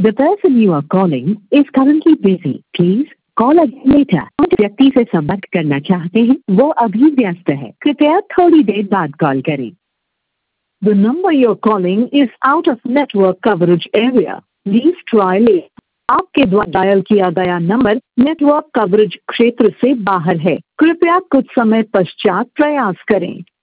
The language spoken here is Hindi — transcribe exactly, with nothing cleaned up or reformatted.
The person you are calling is currently busy. Please call again later. आप व्यक्ति से संपर्क करना चाहते हैं, वो अभी व्यस्त है, कृपया थोड़ी देर बाद कॉल करें। The number you're calling is out of network coverage area. Please try later. आपके द्वारा डायल किया गया नंबर नेटवर्क कवरेज क्षेत्र से बाहर है, कृपया कुछ समय पश्चात प्रयास करें।